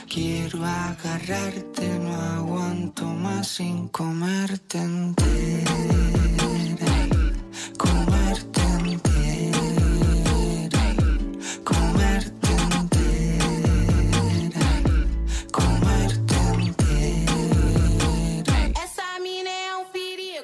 Quiero agarrarte, no aguanto más sin comerte entera. Comerte entera. Comerte entera. Comerte entera. Esa mina es un perigo.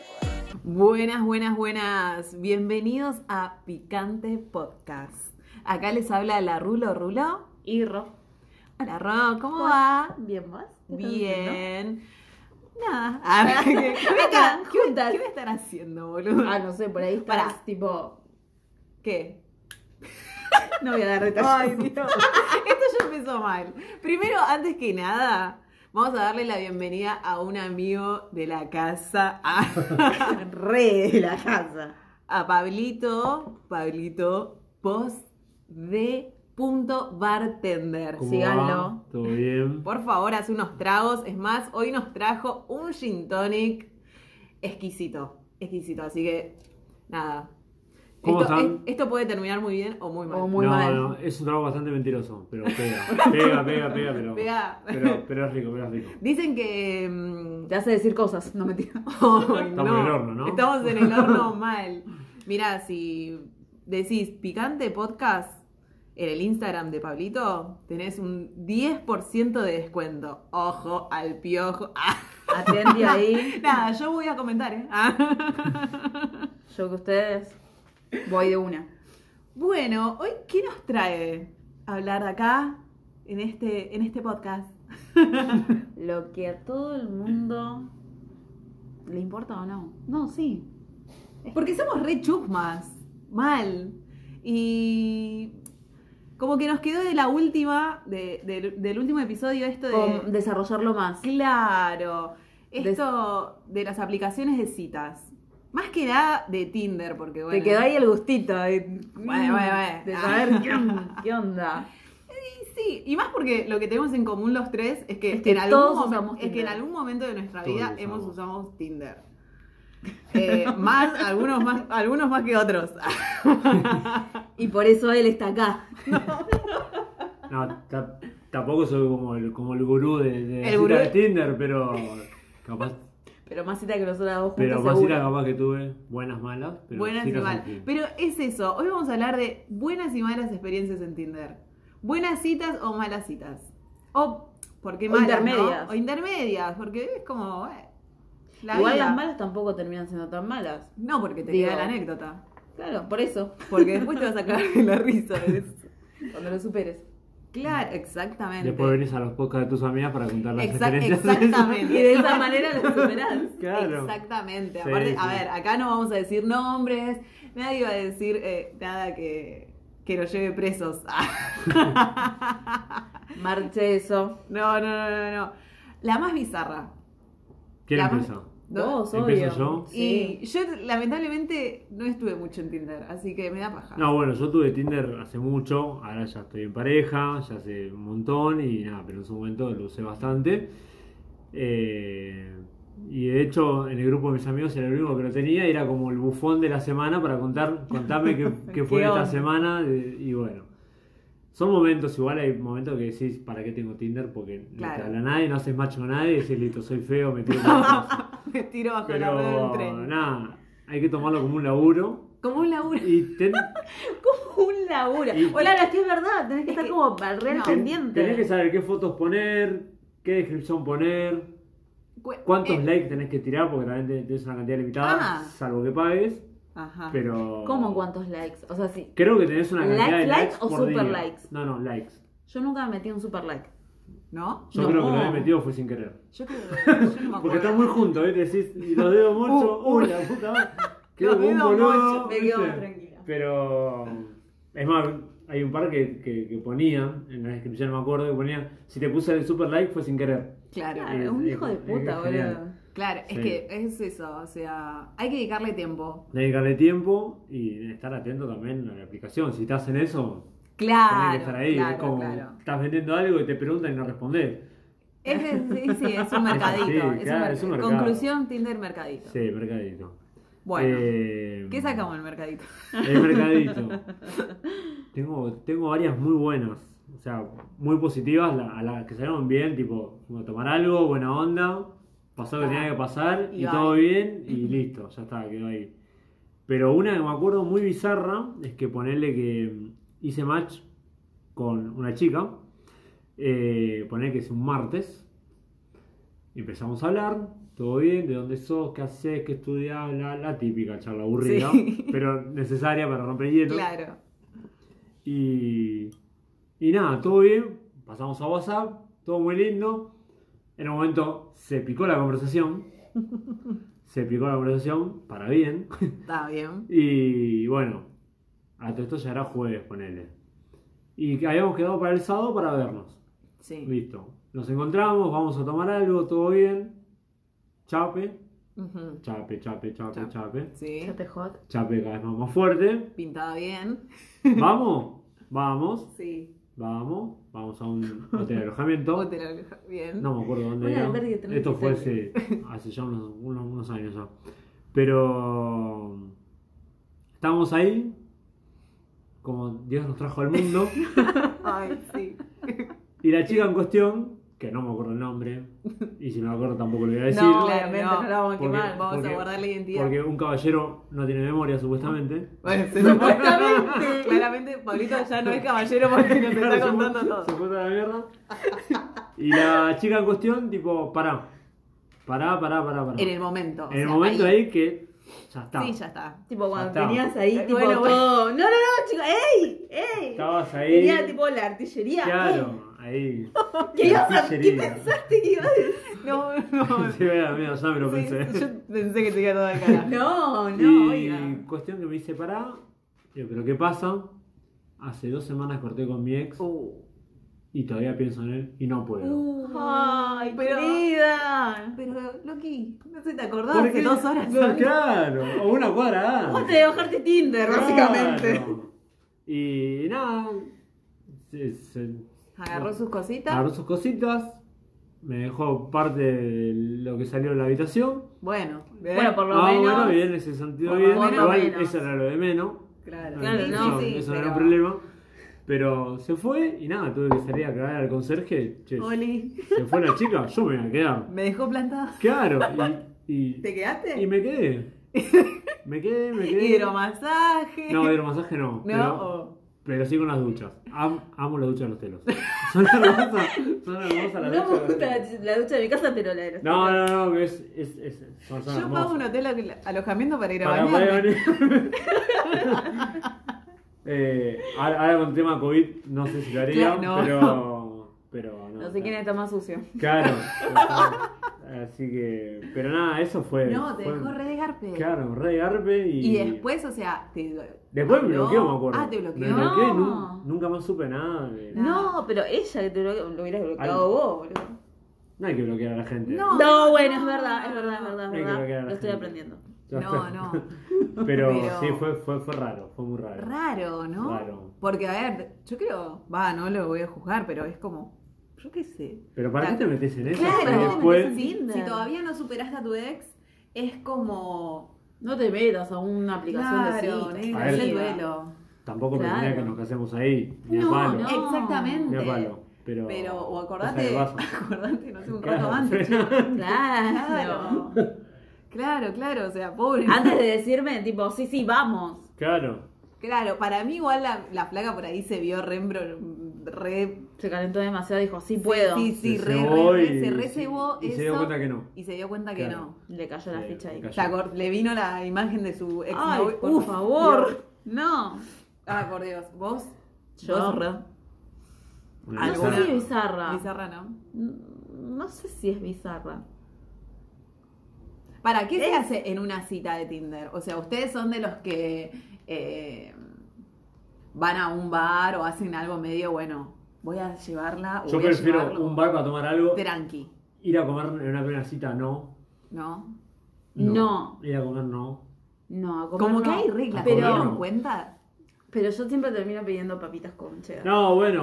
Buenas. Bienvenidos a Picante Podcast. Acá les habla la Rulo y Ro. Hola Ro, ¿cómo va? Bien, ¿vos? Bien. Nada. ¿Qué me están haciendo, boludo? No sé, por ahí estás Pará. tipo... ¿Qué? No voy a dar detalles. Ay, Dios. Esto ya empezó mal. Primero, antes que nada, vamos a darle la bienvenida a un amigo de la casa. Re de la casa. A Pablito, post de .bartender. ¿Cómo Síganlo. va? ¿Todo bien? Por favor, hace unos tragos. Es más, hoy nos trajo un gin tonic exquisito. Así que, nada. ¿Cómo están? Esto puede terminar muy bien o muy mal. O muy mal. No, es un trago bastante mentiroso, pero pega, pero es rico. Dicen que... Te hace decir cosas, no mentira. Ay, Estamos en el horno, ¿no? Estamos en el horno mal. Mirá, si decís Picante Podcast en el Instagram de Pablito, tenés un 10% de descuento. Ojo al piojo. Atendí ahí. Nada, yo voy a comentar, Yo que ustedes voy de una. Bueno, hoy, ¿qué nos trae hablar acá en este podcast? Lo que a todo el mundo le importa o no. No, sí. Porque somos re chusmas. Mal. Y... como que nos quedó de la última, del último episodio esto de... Con desarrollarlo más. Claro. Esto de las aplicaciones de citas. Más que nada de Tinder, porque bueno... Te quedó ahí el gustito. Bueno. De saber qué onda. Sí, y más porque lo que tenemos en común los tres es que, Es que en, todos algún usamos es que en Tinder. algún momento de nuestra Todos vida usamos. usamos Tinder. Algunos más que otros. Y por eso él está acá. No, tampoco soy como el gurú de El cita gurú. de Tinder, pero capaz, Pero más cita que nosotras dos juntas pero más seguro. cita capaz que tuve, buenas, malas, pero Buenas y citas malas. en Tinder. Pero es eso. Hoy vamos a hablar de buenas y malas experiencias en Tinder. Buenas citas o malas citas. O, ¿por qué O malas? intermedias. ¿No? O intermedias, porque es como... la Igual vida. las malas tampoco terminan siendo tan malas. No, porque te Digo- queda la anécdota. Claro, por eso. Porque después te vas a cagar de la risa. Cuando lo superes. Claro, exactamente. Después venís a los podcasts de tus amigas para contar las experiencias. Exactamente. Y de esa manera lo superás. Claro. Exactamente. Sí, Aparte, sí. a ver, acá no vamos a decir nombres, nadie va a decir nada que nos lleve presos. Marche eso. No. La más bizarra. ¿Quién La empieza? Vos, ¿Empiezo obvio. yo? Sí. Y yo lamentablemente no estuve mucho en Tinder, así que me da paja. No, bueno, yo tuve Tinder hace mucho, ahora ya estoy en pareja, ya hace un montón y nada, pero en su momento lo usé bastante. Y de hecho en el grupo de mis amigos era el único que lo tenía y era como el bufón de la semana para contarme qué fue ¿Qué esta onda? semana y bueno. Son momentos, igual hay momentos que decís, ¿para qué tengo Tinder? Porque no Claro. te habla nadie, no haces macho con nadie, y decís, listo, soy feo, me tiro con otros. Me tiro bajo la rueda del Pero tren. nada, hay que tomarlo como un laburo. Como un laburo. Y Como un laburo. Y- Hola, es que es verdad. Tenés que Es estar que- como barrer no. pendiente. tenés que saber qué fotos poner, qué descripción poner, Cu- cuántos eh, likes tenés que tirar, porque realmente tienes una cantidad limitada, Ah. salvo que pagues. Ajá. Pero. ¿Cómo cuántos likes? O sea, sí. Creo que tenés una cantidad ¿Likes, de likes likes o por super día. likes? No, likes. Yo nunca me metí un super like. ¿No? Yo No. creo que lo he metido fue sin querer. Yo creo que yo no me acuerdo. Porque están muy juntos, ¿eh? Decís, y los dedos mucho, uy, la puta madre. Quedo Los como un dedos boludo. mucho, me quedo ¿viste? tranquila. Pero. Es más, hay un par que ponían, en la descripción no me acuerdo, que ponían, si te puse el super like fue sin querer. Claro. Claro, un hijo de es puta, genial. boludo. Claro, es Sí. que es eso, o sea, hay que dedicarle tiempo. Dedicarle tiempo y estar atento también a la aplicación. Si estás en eso, Claro, tenés que estar ahí. claro, es como, claro. estás vendiendo algo y te preguntan y no respondés. Sí, es un mercadito. Sí, claro, es un mercado. Conclusión, Tinder mercadito. Sí, mercadito. Bueno, ¿qué sacamos del mercadito? El mercadito. Tengo varias muy buenas. o sea, muy positivas, a las que salieron bien, tipo, como tomar algo, buena onda, pasó lo que tenía que pasar y Y todo bye. bien y listo, ya está, quedó ahí. Pero una que me acuerdo muy bizarra es que ponerle que hice match con una chica, poner que es un martes, y empezamos a hablar, todo bien, de dónde sos, qué haces, qué estudias, la típica charla aburrida, Sí. pero necesaria para romper el hielo. Claro. Y nada, todo bien, pasamos a WhatsApp, todo muy lindo. En un momento se picó la conversación, para bien. Está bien. Y bueno, a todo esto ya era jueves, ponele. Y que habíamos quedado para el sábado para vernos. Sí. Listo. Nos encontramos, vamos a tomar algo, todo bien. Chape, Ujú. chape. Sí. Chate hot. Chape cada vez más fuerte. Pintaba bien. ¿Vamos? Vamos. Sí. Vamos a un hotel de alojamiento. Hotel, bien. No me acuerdo dónde Buen era. albergue tenés Esto que fue ser. hace ya unos años ya. Pero estábamos ahí, como Dios nos trajo al mundo, Ay, sí. y la chica en cuestión, que no me acuerdo el nombre, y si no me acuerdo tampoco lo voy a decir, No, Claramente no la vamos a porque- quemar. Vamos porque- a guardar la identidad. porque un caballero no tiene memoria supuestamente. Bueno, supuestamente. Claramente, Pablito ya no es caballero porque nos Claro, está se contando fue- todo. Se fue toda la mierda. Y la chica en cuestión, tipo, pará. En el momento. En el momento ahí que ya está. Sí, ya está. Tipo, cuando Ya está. tenías ahí, tipo, Bueno, todo. No, chica, ¡ey! Estabas ahí. Tenía, tipo, la artillería. Claro, ahí. ¿Qué ibas a- Artillería. ¿Qué pensaste que ibas a decir? No. Sí, mira, ya me lo Sí, pensé. yo pensé que te iba todo de cara. No, Y oiga. cuestión que me dice, pará. Digo, ¿pero qué pasa? Hace 2 semanas corté con mi ex y todavía pienso en él y no puedo. Ay, pero- querida. Pero, Loki, no sé, ¿te acordás? ¿Por Hace qué? 2 horas. No, antes? claro, o una cuadra Vos antes. te bajaste Tinder, básicamente. Claro. Y nada, se Agarró sus cositas. agarró sus cositas, me dejó parte de lo que salió de la habitación. Bueno, ¿ves? Bueno, por lo Ah, menos. bueno, bien, en ese sentido Por lo bien. menos. Igual menos. eso era lo de menos. Claro, Claro, sí, no. sí, sí, Eso no pero- era un problema. Pero se fue y nada, tuve que salir a cagar al conserje. Che, Oli, se fue la chica, yo me voy a quedar. me dejó plantada. Claro, y ¿Te quedaste? me quedé. Me quedé. Hidromasaje. No, hidromasaje no. No. Pero sí con las duchas. Amo las duchas de los telos. Son hermosas las No duchas. me de los gusta telos. la ducha de mi casa, pero la de los No, que son Yo hermosas. pago un hotel alojamiento para ir a Para bañarme. poder venir. Ahora con el tema COVID no sé si lo haría, Claro, no. pero no. No sé quién está más sucio. Claro. Así que, pero nada, eso fue. No, te fue- dejó re de garpe. Claro, re de garpe y. Y después, o sea, Después me habló. bloqueó, me acuerdo. Ah, te Me bloqueó. bloqueó y No. nunca más supe nada. No, pero ella que te lo hubieras bloqueado Ay. vos, boludo. No hay que bloquear a la gente. No. No, bueno, es verdad. Hay que bloquear a la Lo estoy gente. aprendiendo. Ya No, está. no. Pero, Pero- sí, fue raro, fue muy raro. Raro, ¿no? Raro. Porque, a ver, yo creo, no lo voy a juzgar, pero es como, yo qué sé. Pero ¿para qué te metes en eso? Claro, Y ¿para qué te después. metes en si todavía no superaste a tu ex, es como... No te metas a una aplicación de Claro, citas. negra, A ver. haz el duelo. Tampoco Claro. pretendía que nos casemos ahí, ni a No, palo. no. exactamente. Ni a palo. Pero, O cosas acordate, que pasan. acordate, no sé, un Claro. rato antes. Claro. Claro, o sea, pobre. Antes de decirme, tipo, sí, vamos. Claro. Claro, para mí igual la flaca por ahí se vio re... Se calentó demasiado, dijo, sí puedo. Sí, Se re, cebó re, y- se recebó y eso. se dio cuenta que no. Y se dio cuenta que Claro. no. Le cayó la Sí, ficha ahí. le cayó. Le vino la imagen de su ex Ay, novio. por Uf, favor. Dios. No. Ah, por Dios. ¿Vos? Yo. ¿Vos, Re? Una No sé ¿Alguna? si es bizarra. Bizarra, ¿no? No sé si es bizarra. ¿Para qué se hace en una cita de Tinder? O sea, ustedes son de los que van a un bar o hacen algo medio, bueno, voy a llevarla o Yo voy a prefiero llevarlo. un bar para tomar algo. Tranqui, Ir a comer en una primera cita, no. ¿no? No. Ir a comer, no. No, a comer Como que no. hay reglas, A ¿te comer dieron no. cuenta? Pero yo siempre termino pidiendo papitas con cheddar. No, bueno,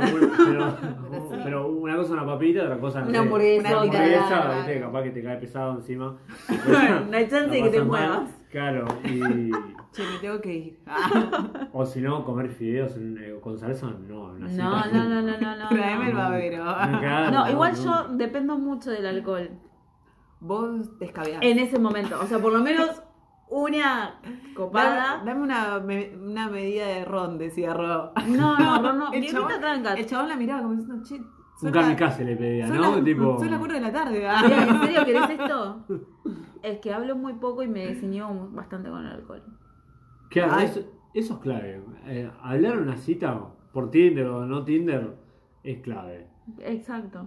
pero una cosa es una papita, otra cosa no Una sé, hamburguesa, una hamburguesa, claro. ¿viste? Capaz que te cae pesado encima. No hay chance de que te pasas mal. muevas. Claro, y Che, me tengo que ir. o si no, comer fideos con salsa, no. Una No, cita, no. Traeme el babero. No, igual yo dependo mucho del alcohol. Vos te escabeás. En ese momento. O sea, por lo menos una copada. Dame una medida de ron, decía Ro. No. El Birrita tranca. el chabón la miraba como diciendo, che, Un kamikaze le pedía, son ¿no? las- Tipo, son las 4 de la tarde. Mira, ¿en serio querés esto? Es que hablo muy poco y me desinhibo bastante con el alcohol. claro, Ay. eso es clave. Hablar una cita por Tinder o no Tinder es clave. Exacto.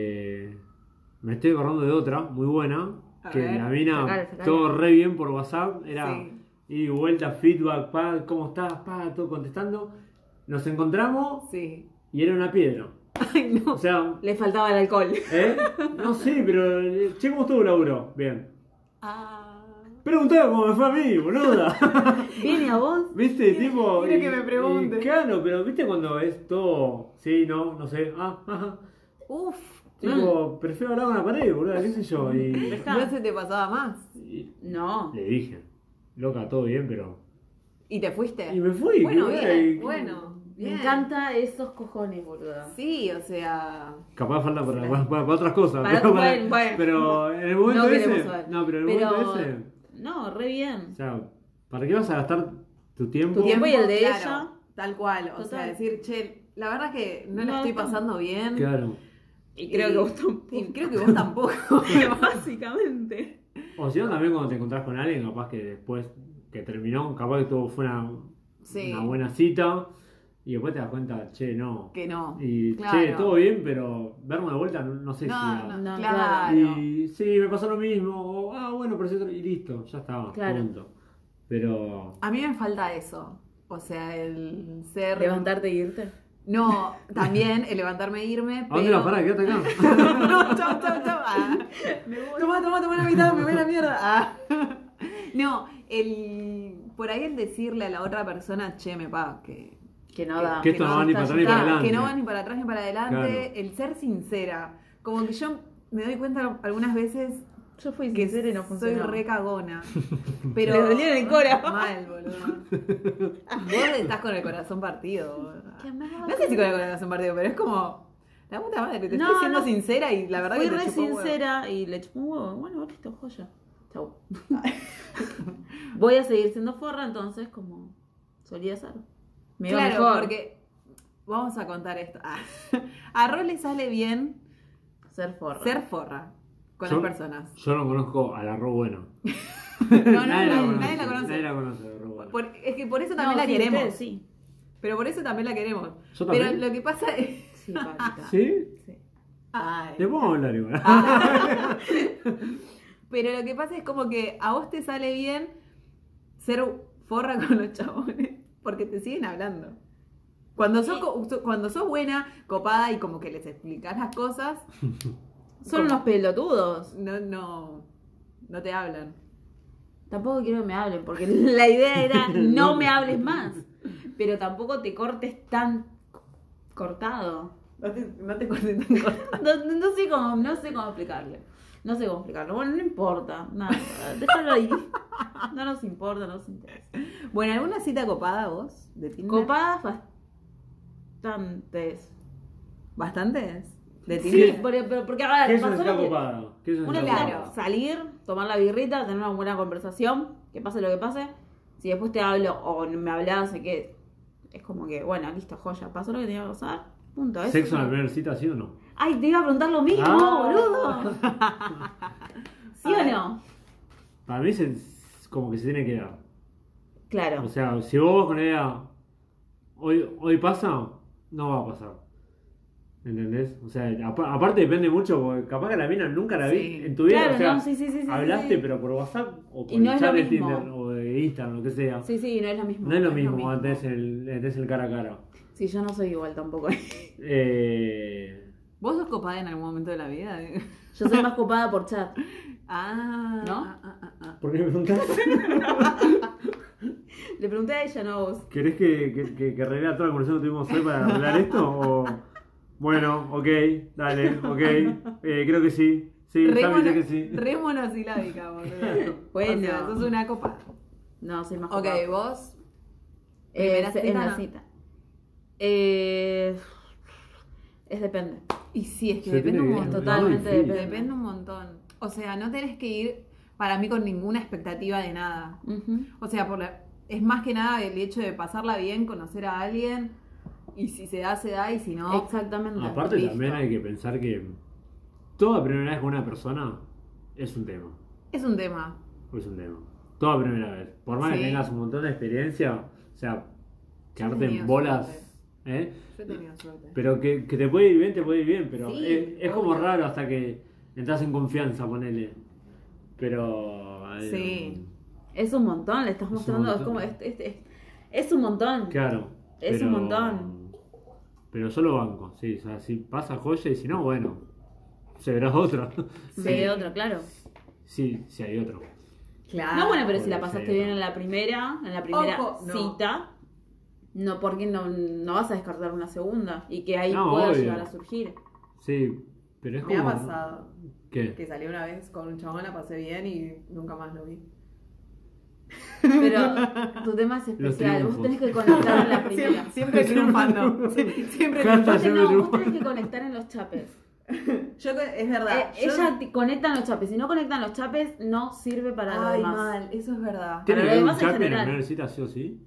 Me estoy acordando de otra muy buena. A Que ver, la mina, sacale. todo re bien por WhatsApp. Era Sí. ida y vuelta, feedback, pa, ¿cómo estás? Pa, todo contestando. Nos encontramos Sí. y era una piedra. Ay, no. O sea, Le faltaba el alcohol. no sé, pero che, ¿cómo estuvo el laburo? Bien. Ah. Preguntaba cómo me fue a mí, boluda. ¿Viene a vos? ¿Viste? Tipo. quiero que me pregunte. Claro, pero ¿viste cuando es todo? Sí, no sé. Ajá. Uf. Tipo, prefiero hablar con la pared, boluda, qué sé yo. Y No se te pasaba más. No. le dije, loca, todo bien, pero. ¿Y te fuiste? Y me fui. Bueno, que bien. y- Bueno. Me Bien. encanta esos cojones, boludo. Sí, o sea. Capaz falta para otras cosas. Para- pero, bueno. pero en el momento No queremos ese. saber. No, pero en el Pero- momento ese. No, re bien. O sea, ¿para qué vas a gastar tu tiempo? Tu tiempo y el de claro, ella. Tal cual. O Total. sea, decir, che, la verdad es que no la No, estoy no. pasando bien. Claro. Y creo que vos tampoco. Y creo que vos tampoco. Básicamente. O si no, también cuando te encontrás con alguien, capaz que después que terminó, capaz que todo fue Sí. una buena cita y después te das cuenta, che, no. Que no. Y Claro. che, todo bien, pero verme de vuelta no sé si. No, No, claro. Y sí, me pasó lo mismo. O, bueno, pero y listo, ya estaba, Claro. punto. Pero. A mí me falta eso. O sea, el ser. Levantarte e irte. No, también el levantarme e irme. ¿A dónde vas? Pará, quédate acá. No, chau. Ah. Toma la mitad, me voy a la mierda. Ah. No, por ahí el decirle a la otra persona, che, me pa, que No da. Que esto no va ni para atrás ni para adelante. que no va ni para atrás ni para adelante, Claro. el ser sincera. Como que yo me doy cuenta algunas veces Yo fui que sincera y no soy funcionó. re cagona. Pero Le dolía en el cora. Mal, boludo. Vos estás con el corazón partido. boludo. ¿Qué más? No sé si con el corazón partido, pero es como la puta madre, te No, estoy siendo no. sincera y la verdad Fui que te re chupó huevo. sincera y le chupó un huevo. Bueno, listo, joya. Chau. Voy a seguir siendo forra, entonces, como solía ser. Me iba Claro, mejor. porque vamos a contar esto. A Ro le sale bien Ser forra. ser forra con Yo- las personas. Yo no conozco a la Ro Bueno. No, Nadie la conoce. Nadie la conoce, la Ro Bueno. Es que por eso No, también la sí, queremos. ustedes sí. Pero por eso también la queremos. Yo Pero también. lo que pasa es. Sí, papita. ¿Sí? Sí. Ay. Te podemos hablar igual. Pero lo que pasa es como que a vos te sale bien ser forra con los chabones. Porque te siguen hablando. Cuando sos buena, copada y como que les explicás las cosas, Son unos pelotudos. no te hablan. Tampoco quiero que me hablen, porque la idea era no me hables más. Pero tampoco te cortes tan cortado. No te cortes tan corto. No sé cómo explicarle. No sé cómo explicarlo. Bueno, no importa. Nada. Déjalo ahí. No nos importa, no nos interesa. Bueno, ¿alguna cita copada vos de Tinder? Copadas bastantes. ¿Bastantes? ¿De Sí, Tinder? porque a ¿Qué ver, es una pasó cita lo que... copada? ¿Qué es una Una cita es Claro. salir, tomar la birrita, tener una buena conversación, que pase lo que pase. Si después te hablo o me hablas, sé que es como que, bueno, listo, joya, pasó lo que tenía que pasar, punto. Eso ¿Sexo en no. la primera cita, sí o no? Ay, te iba a preguntar lo mismo, boludo. ¿Sí o no? Para mí es como que se tiene que dar. Claro. O sea, si vos vas con ella, hoy pasa, no va a pasar. ¿Entendés? O sea, aparte depende mucho, porque capaz que la mina nunca la vi Sí. en tu vida. Claro, o sea, no, sí, hablaste, sí. pero por WhatsApp o por Y no el es chat lo de mismo. Tinder o de Instagram, lo que sea. Sí, no es lo mismo. No es lo mismo cuando tenés el cara a cara. Sí, yo no soy igual tampoco. ¿Vos sos copada en algún momento de la vida? Yo soy más copada por chat. Ah, ¿No? ah. ¿Por qué me preguntaste? Le pregunté a ella, no a vos. ¿Querés que arregle toda la conversación que tuvimos hoy para arreglar esto? O... Bueno, ok, dale, ok. Creo que sí. Sí, Sammy dice que sí. Re monosilábica, boludo. Bueno. O sea, sos una copa. No, soy más Ok, copada. vos. Primera cita, en la no. cita. Es depende. Y sí, es que Se depende tiene un que- montón. Totalmente difícil. depende. Depende un montón. O sea, no tenés que ir para mí con ninguna expectativa de nada. Ujú. O sea, es más que nada el hecho de pasarla bien, conocer a alguien. Y si se da, se da. Y si no, Exactamente. Aparte Listo. también hay que pensar que toda primera vez con una persona es un tema. es un tema. Es un tema. Toda primera vez. Por más que Sí. tengas un montón de experiencia, o sea, Yo he quedarte tenido en bolas. suerte. ¿Eh? Yo he tenido suerte. Pero que te puede ir bien, te puede ir bien, pero Sí, es como obvio. raro hasta que entras en confianza, ponele. Pero... Sí. Es un montón, le estás Es un mostrando. Es montón. como. Es un montón. Claro. Es un montón. Pero solo banco, sí. O sea, si pasa joya y si no, bueno, se verá otra. Se ve otro, claro. Sí, sí hay otro. Claro. No, bueno, pero si puede la pasaste ser. bien en la primera Ojo, no. cita, no, porque no vas a descartar una segunda y que ahí No, pueda obvio. llegar a surgir. Sí, pero es Me como... ha pasado ¿Qué? que salí una vez con un chabón, la pasé bien y nunca más lo vi. Pero tu tema es especial, vos triunfos. tenés que conectar en la primera. Siempre triunfando. Siempre Canta. triunfando. No, vos tenés que conectar en los chapes. Es verdad. Ella conecta en los chapes, si no conecta en los chapes, no sirve para lo Ay, demás. mal, eso es verdad. ¿Tiene Para que lo haber un demás en chape en la general. primera cita, sí o sí?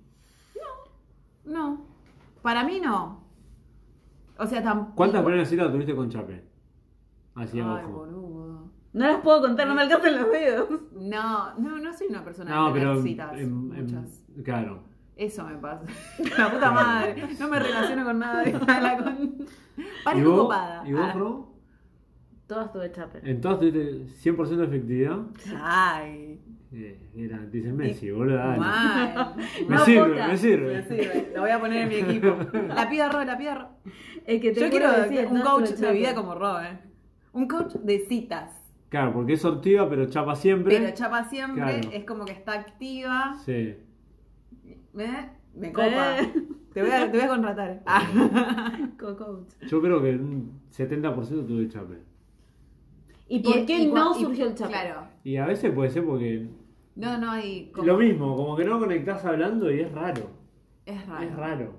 No. Para mí no. O sea, tampoco. ¿Cuántas primeras citas tuviste con chape? Así Ay, abajo. boludo. No las puedo contar, no me alcanzan los dedos. No soy una persona No, de tener pero... citas. Muchas. Claro. Eso me pasa. La puta madre. No me relaciono con nada. ¿Y Parezco vos? copada. ¿Y vos, Ah. Ro? Todas tuve chapes. Entonces tuviste 100% de efectividad. Ay. Dicen Messi, boludo. Dale. Mal. Me No, sirve, posta. me sirve. Me sirve. Lo voy a poner en mi equipo. La pido Ro, la pido Ro. El que te Yo juro quiero que sí, un todas coach tuve de chapes. vida como Ro, Un coach de citas. Claro, porque es sortiva, pero chapa siempre. Pero chapa siempre, Claro. es como que está activa. Sí. Me copa. Te voy a contratar. Co-coach. Yo creo que un 70% tuve chape. ¿Y por qué no y- surgió el chape? Claro. Y a veces puede ser porque... No hay. como- Lo mismo, como que no conectás hablando y es raro. Es raro. Es raro.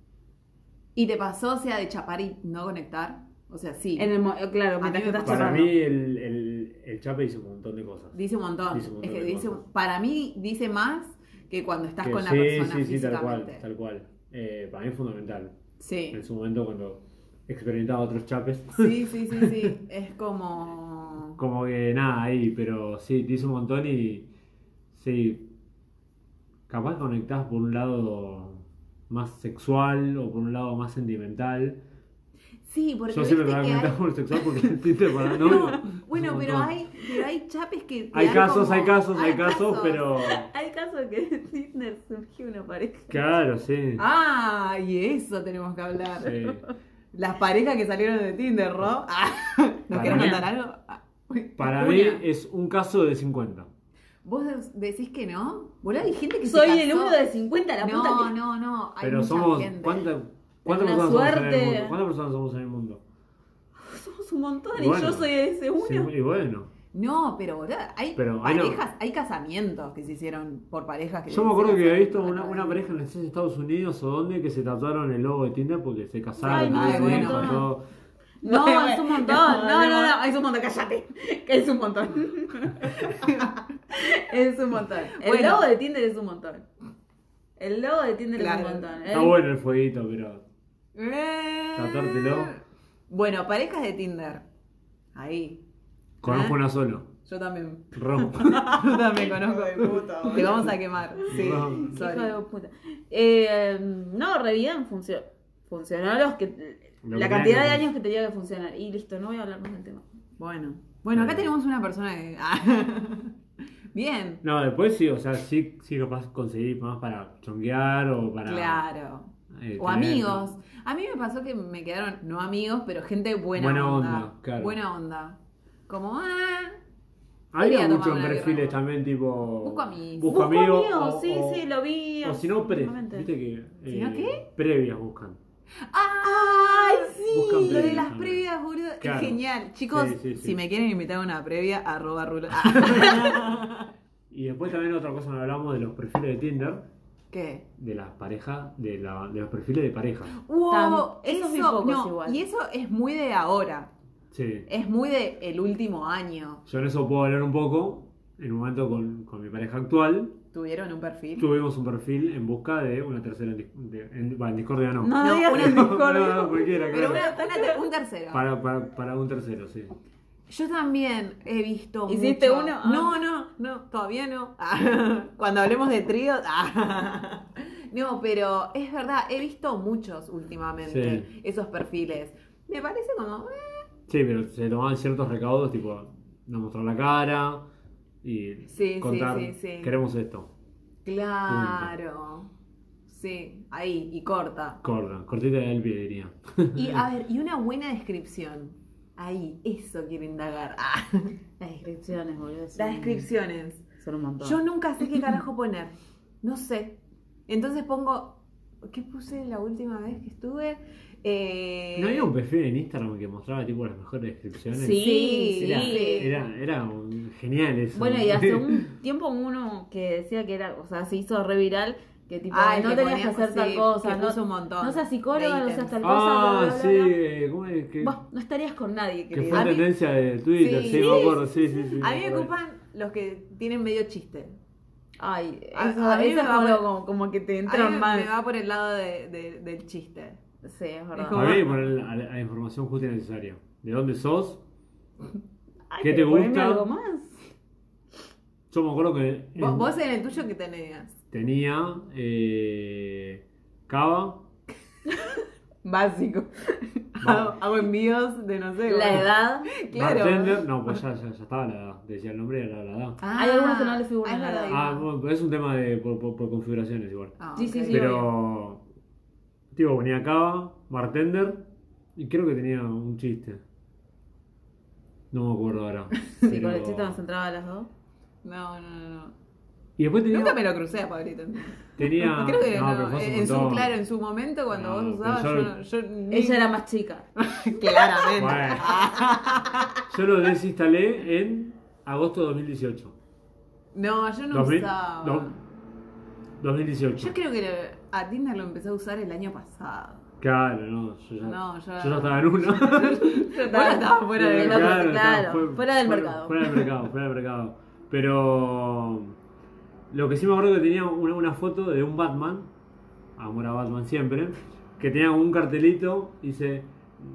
¿Y te pasó, o sea, de chapar y no conectar? O sea, sí. Claro, A mientras mí que me estás pasa. Para chapando. mí el chape dice un montón de cosas. Dice un montón. Dice un montón Es que de dice. cosas. Para mí dice más que cuando estás Que con la sí, persona sí, tal cual, físicamente. tal cual. Para mí es fundamental. Sí. En su momento cuando experimentaba otros chapes. Sí. Es como. Como que nada ahí, pero sí, te hizo un montón y sí, capaz conectás por un lado más sexual o por un lado más sentimental. Sí, porque Yo siempre me viste voy a que conectar hay. por el sexual porque el Tinder para No, novio. bueno, es un pero montón. hay chapes que. te Hay dan casos, como- hay casos, pero Hay casos que en Tinder surgió una pareja. claro, sí. Ah, y eso tenemos que hablar. Sí. Las parejas que salieron de Tinder, ¿no? ¿Nos Para quieren mí- contar algo? Uy, Para una. mí es un caso de 50. ¿Vos decís que no? Boludo, hay gente que Soy se el casó. uno de 50, la puta que... No. Hay Pero mucha somos gente. ¿cuántas Una personas somos en el suerte. mundo? ¿Cuántas personas somos en el mundo? Somos un montón Y y bueno, yo soy ese uno. Sí, y bueno. No, pero boludo, hay Pero hay no- parejas, hay casamientos que se hicieron por parejas que Yo me se acuerdo que había casaron visto por una acá. pareja en Estados Unidos o donde que se tatuaron el logo de Tinder porque se casaron, Ay, no, tuvieron bueno. hijos, todo. No, es un montón. No, es un montón, cállate. Que es un montón. Es un montón. El Bueno. logo de Tinder es un montón. El logo de Tinder Claro. es un montón. Está bueno el fueguito, pero Eh. tatuártelo. Bueno, parejas de Tinder. Ahí. Conozco ¿Eh? una solo. Yo también. Ro. Yo también conozco. Te vamos a quemar. Sí. No. sorry. Hijo de puta. No, re bien, funcionó. Funcionó Lo la que cantidad tenía de que- años que tenía que funcionar. Y listo, no voy a hablar más del tema. Bueno, acá tenemos una persona que. Bien. No, después sí, o sea, sí capaz conseguir más para chonguear o para. Claro. O tener- amigos. A mí me pasó que me quedaron, no amigos, pero gente buena Buena onda. onda, claro. Buena onda. Como, Había Quería muchos tomar una perfiles birra. también tipo... Busco amigos. Busco Busco amigos. amigos, sí, lo vi. O si no, últimamente. viste que... ¿Si no qué? Previas buscan. ¡Ay, sí! Buscan Lo de previas las también. previas, boludo. Claro. Es genial. Chicos, Sí, sí, sí. si me quieren invitar a una previa, @rulo. Y después también otra cosa, nos hablamos de los perfiles de Tinder, ¿Qué? de las parejas, de los perfiles de pareja. Wow, esos vi pocos igual. Y eso es muy de ahora. Sí. Es muy de el último año. Yo en eso puedo hablar un poco. En un momento con mi pareja actual, ¿Tuvieron un perfil? tuvimos un perfil en busca de una tercera en Discordia no. No, No, digas una en en Discordia. No, cualquiera, Pero claro. un tercero. Para un tercero, sí. Yo también he visto ¿Hiciste mucho. uno? No, todavía no. Cuando hablemos de tríos. No, pero es verdad, he visto muchos últimamente Sí. esos perfiles. Me parece como... Sí, pero se tomaban ciertos recaudos, tipo no mostrar la cara y Sí, contar, sí. queremos esto. Claro. Sí, ahí, y corta. Cortita del pie, diría. Y a ver, y una buena descripción. Ahí, eso quiero indagar. Las descripciones, boludo. Las descripciones. Son un montón. Yo nunca sé qué carajo poner. No sé. Entonces pongo. ¿Qué puse la última vez que estuve? ¿No había un perfil en Instagram que mostraba tipo las mejores descripciones? Sí, Sí. Era genial eso. Bueno, y hace un tiempo uno que decía que era, o sea, se hizo re viral, que tipo, Ay, no que tenías ponía- que hacer sí, tal cosa, que no, puso un montón no seas psicóloga, de no seas ítems. tal cosa, bla, bla, bla, sí, bla. ¿cómo es que? Vos no estarías con nadie, Que querida. fue A mí- tendencia de Twitter, Sí. sí, me acuerdo, sí. A mí me ocupan los que tienen medio chiste. Ay, A- eso, a mí eso me es va algo por- como que te A mí entran mal. me va por el lado del chiste. Sí, es verdad. como- A mí poner la información justa y necesaria. ¿De dónde sos? Ay, ¿Qué te poneme gusta? algo más? Yo me acuerdo que Vos en el tuyo, ¿qué tenías? tenía Cava, Básico. Vamos. Hago envíos de no sé. La bueno. edad. Claro. bartender, no, pues ya estaba la edad, decía el nombre y era la edad. Ah, Hay algunos que no le figuran es la verdad, edad. Ah, bueno, pero es un tema de por configuraciones igual. Ah, Sí, sí, ok. sí. Pero, tipo, ponía Cava, bartender, y creo que tenía un chiste. No me acuerdo ahora. Sí, pero- con el chiste nos entraba a las dos. No. Y después tenía... Nunca me lo crucé a Pablito. tenía Creo que no, no. pero fue hace un En su, montón. claro, en su momento cuando No, vos usabas, pero yo ni- Ella era más chica. Claramente. Bueno. Yo lo desinstalé en agosto de 2018. No, yo no 2000 usaba. no, 2018. Yo creo que a Tinder lo empecé a usar el año pasado. Claro, no, yo ya, No, yo- yo ya estaba en una. Yo estaba fuera de Claro, la claro, fuera del mercado. Fuera del mercado. Pero lo que sí me acuerdo que tenía una foto de un Batman, amor a Batman siempre, que tenía un cartelito, dice,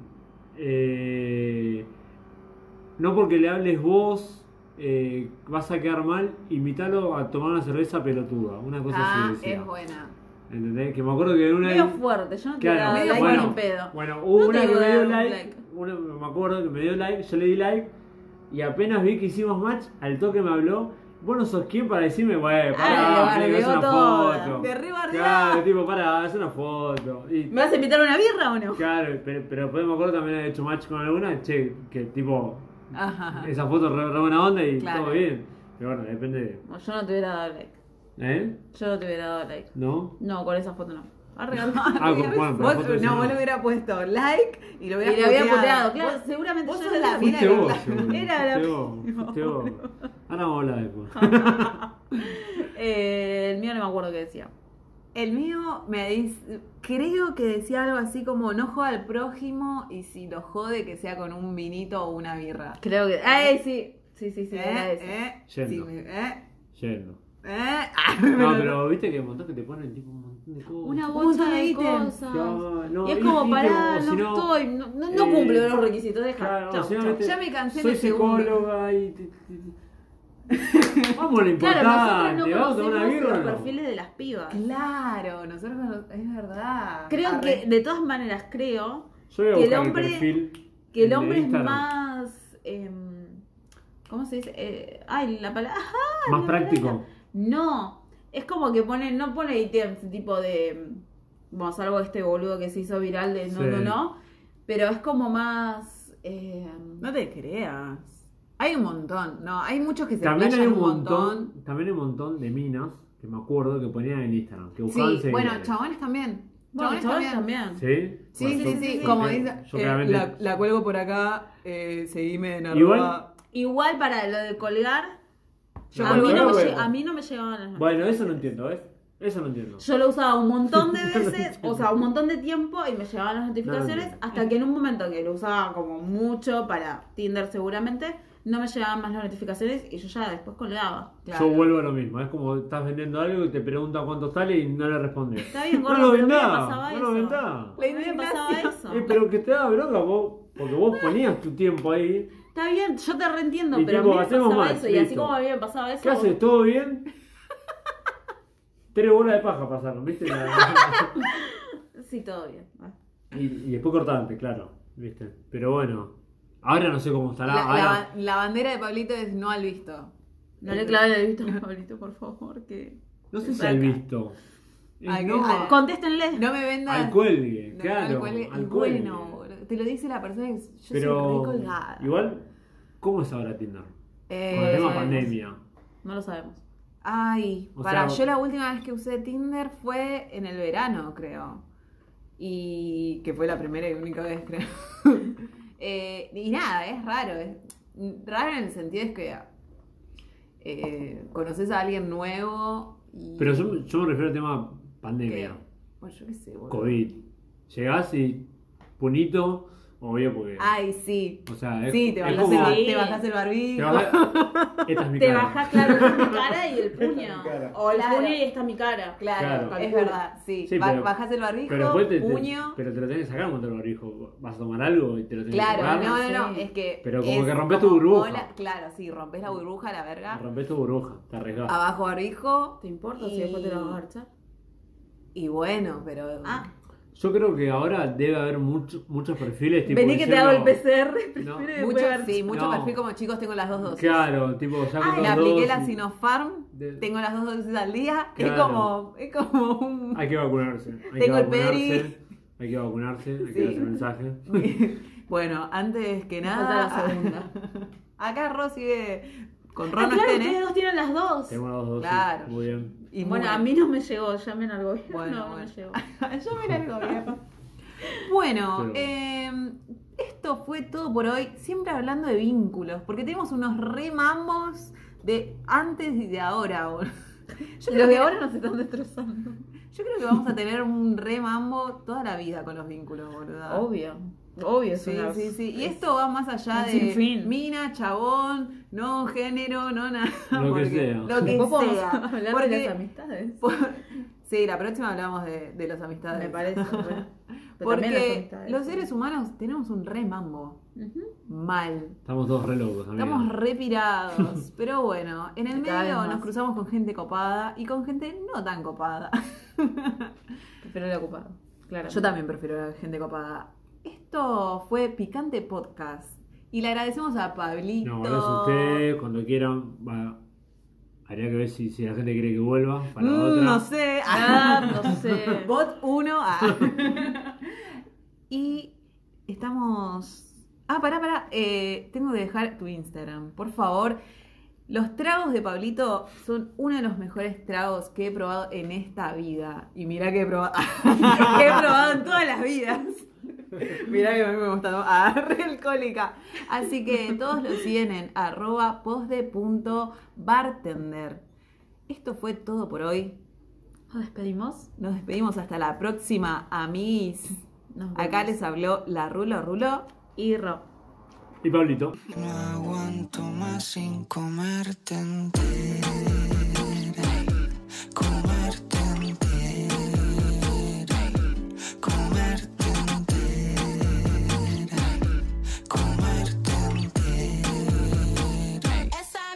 no porque le hables vos vas a quedar mal, invítalo a tomar una cerveza pelotuda, una cosa Ah, así decía. es buena. ¿Entendés? Que me acuerdo que en una... Medio fuerte, yo no te Claro, daba medio like bueno, ni en pedo. Bueno, hubo No una te que me iba a dio dar un like, like. me acuerdo que me dio like, yo le di like y apenas vi que hicimos match, al toque me habló, vos no sos quién para decirme, güey, le pará, bardeó es una toda. foto. De re bardeada. Claro, tipo, pará, es una foto. Y, ¿Me vas a invitar a una birra o no? claro, pero después me acuerdo también he hecho match con alguna, che, que tipo, Ajá. esa foto re buena onda y Claro. todo bien. Pero bueno, depende de... No, yo no te hubiera dado like. Yo no te hubiera dado like. ¿No? No, con esa foto no. Arre, Bueno, pero Vos, foto de esa no, vos le hubieras puesto like y lo Y hubieras le había puteado. puteado, claro, Vos- seguramente vos yo sos era la mina Fuiste de vos, la- seguro. Era la Fuiste vos. Ahora vamos a hablar después. El mío no me acuerdo qué decía. El mío me dice, creo que decía algo así como no joda al prójimo y si lo jode que sea con un vinito o una birra. Creo que. ¡Ay, sí! Sí, era ese. Yendo. Sí, Yendo. Ah, No, pero viste que un montón que te ponen tipo un montón de cosas. Una Un bocha montón de de ítems. cosas. No, Y es como, pará, o si no estoy, no eh, cumple los requisitos, deja. Claro, Chau, o sea, chau. viste, Ya me cansé soy del segundo. psicóloga y... Vamos a lo importante, Claro, nosotros no vamos a tomar una conocemos birra. los o no? perfiles de las pibas. Claro, nosotros es verdad. Creo Arre. que, de todas maneras, creo Yo voy a que el buscar hombre- perfil que el de hombre es Instagram. más. ¿Cómo se dice? Ay, la palabra. Más práctico. No, es como que no pone ítems tipo de. Bueno, salvo este boludo que se hizo viral de Sí. no, pero es como más. No te creas. Hay un montón, ¿no? Hay muchos que se También hay playan un montón de minas que me acuerdo que ponían en Instagram, que buscaban Sí, bueno, seguidores. chabones también. Bueno, chavales también. ¿Sí? Sí, Bueno, sí, yo- sí, sí, como yo- dice, yo claramente- la cuelgo por acá, seguime en Igual- arroba. Igual para lo de colgar, Yo a, Ah, mí colgo- no me bueno. a mí no me llegaban las notificaciones. Bueno, eso no entiendo, ¿ves? Eso no entiendo. Yo lo usaba un montón de veces, o sea, un montón de tiempo y me llegaban las notificaciones entiendo. hasta que en un momento que lo usaba como mucho para Tinder seguramente, no me llegaban más las notificaciones y yo ya después colgaba. Claro. Yo vuelvo a lo mismo, es como estás vendiendo algo y te pregunta cuánto sale y no le respondes. Está bien, No gordo, lo pero a mí me vendás, pasaba no lo eso. vendás. La A mí me pasaba indignación. eso. Pero que te da bronca vos, porque vos ponías tu tiempo ahí. Está bien, yo te reentiendo, Y pero tipo, a mí me hacemos pasaba match, eso. Y así listo. como a mí me pasaba eso. ¿Qué haces? ¿Todo bien? 3 bolas de paja pasaron, ¿viste? Sí, todo bien. Y después cortante, claro, ¿viste? Pero bueno, ahora no sé cómo estará. ahora, La bandera de Pablito es no al visto. No le claven el visto a Pablito, por favor, que... no sé si al visto. Ay, No, ay, Contéstenle. No me vendas. al cuelgue, No, claro. al cuelgue. al Y cuelgue. bueno, boludo, te lo dice la persona que yo Pero soy re colgada. igual, ¿cómo es ahora Tinder? Con el Eh, tema sabemos. pandemia. No lo sabemos. Ay, O para sea- yo la última vez que usé Tinder fue en el verano, creo. Y que fue la primera y única vez, creo. Y nada, es raro. Es raro en el sentido es que conoces a alguien nuevo y... Pero yo me refiero al tema pandemia. Bueno, yo qué sé, boludo. COVID. Llegás y punito, obvio porque. Ay, sí. O sea, es, Sí, te es bajás, como- Sí. te bajás el te barbijo. bajás- esta es mi Te cara. bajás, claro, esta es mi cara y el puño. Mi cara. O el Claro. puño y esta es mi cara. Claro, Claro. es verdad, sí. Sí, pero- Bajás el barbijo, Pero después puño. pero te lo tenés que sacar cuando te lo barbijo. Vas a tomar algo y te lo tenés Claro, que sacar. no, sí. es que. Pero como es que rompes tu burbuja. claro, sí, rompes la burbuja, la verga. Rompes tu burbuja, te arriesgás. Abajo barbijo. ¿Te importa y- si después te la vas a garchar? Y bueno, pero. Ah, Yo creo que ahora debe haber muchos perfiles tipo. vení que te hago el diciendo- PCR. No. primero y mucho, después sí, mucho No. perfil como chicos, tengo las dos dosis. Claro, tipo, ya con Me dos apliqué la dosis. Sinopharm, De- tengo las dos dosis al día. Claro. Es como un. Hay que vacunarse. Hay Tengo que el vacunarse. peri. Hay que vacunarse, hay que Sí. dar ese mensaje. Bueno, antes que Falta nada. la segunda. Acá Ro sigue con Ah, Ron claro, Stene. ustedes dos tienen las dos. Tengo las dos dosis. Claro. Muy bien. Y Bueno, muy- a mí no me llegó, llamen al gobierno. Bueno, no, no bueno. me llegó. Yo me el gobierno. Bueno, Pero- esto fue todo por hoy. Siempre hablando de vínculos, porque tenemos unos remambos de antes y de ahora. boludo. Yo creo Los de que- ahora nos están destrozando. Yo creo que vamos a tener un remambo toda la vida con los vínculos, boludo. Obvio. Obvio, es Sí, una- sí, sí. Y es- esto va más allá un de sinfín. mina, chabón, no género, no nada. Lo que porque- sea. Lo que Después podemos sea. hablar Porque- de las amistades. Sí, la próxima hablamos de las amistades. Me parece. bueno. Pero también las Porque amistades. los seres humanos tenemos un re mambo. Ujú. Mal. Estamos todos re locos, amigo. Estamos re pirados. Pero bueno, en el Cada vez medio más. nos cruzamos con gente copada y con gente no tan copada. Prefiero el ocupado. Claro. Yo también prefiero a la gente copada. Esto fue Picante Podcast. Y le agradecemos a Pablito. No, gracias a ustedes. Cuando quieran, haría que ver si la gente quiere que vuelva para la otra. No sé. Ah, no sé. Bot 1. Y estamos. Pará. Tengo que dejar tu Instagram. Por favor. Los tragos de Pablito son uno de los mejores tragos que he probado en esta vida. Y mirá que he probado. Que he probado en todas las vidas. Mirá que a mí me gusta. Re alcohólica. Así que todos lo siguen en @posde.bartender. Esto fue todo por hoy. ¿Nos despedimos? Nos despedimos hasta la próxima, amiguis. Nos vemos. Acá les habló la Rulo. Y Ro. Y Pablito. No aguanto más sin comerte entero.